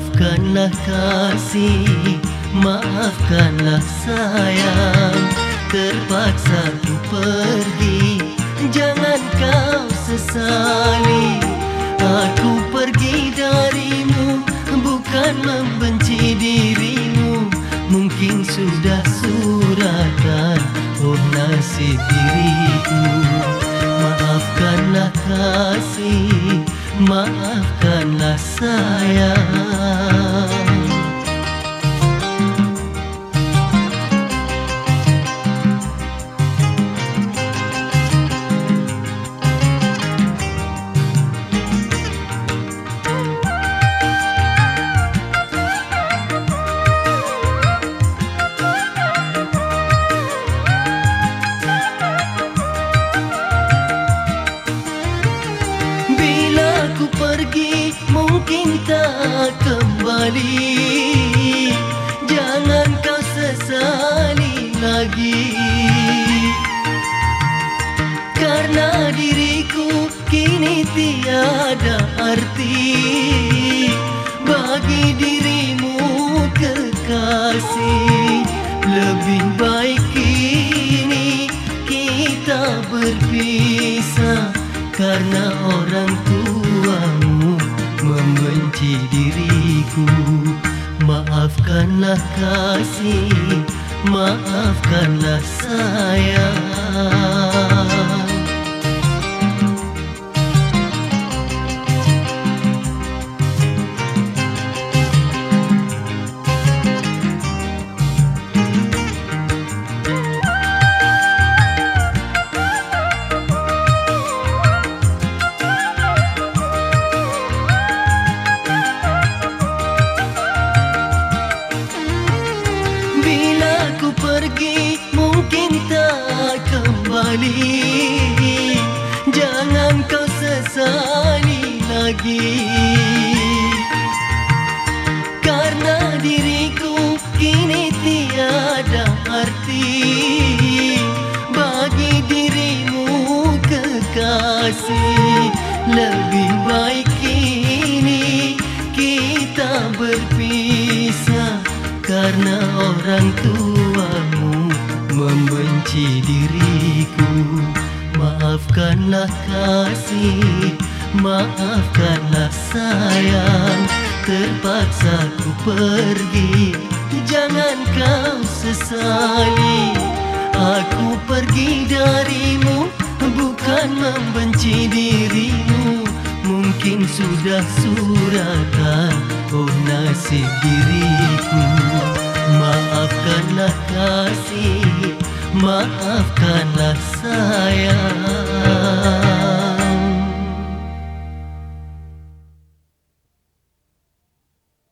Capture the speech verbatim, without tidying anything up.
Maafkanlah kasih, maafkanlah sayang, terpaksa ku pergi, jangan kau sesali. Aku pergi darimu, bukan membenci dirimu. Mungkin sudah suratan, oh nasib diriku. Maafkanlah kasih, maafkanlah sayang. Pergi mungkin tak kembali, jangan kau sesali lagi. Karena diriku kini tiada arti bagi dirimu kekasih. Lebih baik kini kita berpisah, karena orang tuamu membenci diriku. Maafkanlah kasih, maafkanlah sayang. Pergi mungkin tak kembali, jangan kau sesali lagi. Karena diriku kini tiada arti bagi dirimu kekasih. Lebih baik kini kita berpisah, karena orang tuamu membenci diriku. Maafkanlah kasih, maafkanlah sayang, terpaksa ku pergi, jangan kau sesali. Aku pergi darimu, bukan membenci dirimu. Mungkin sudah suratan, oh nasib diriku. Maafkanlah kasih, maafkanlah sayang.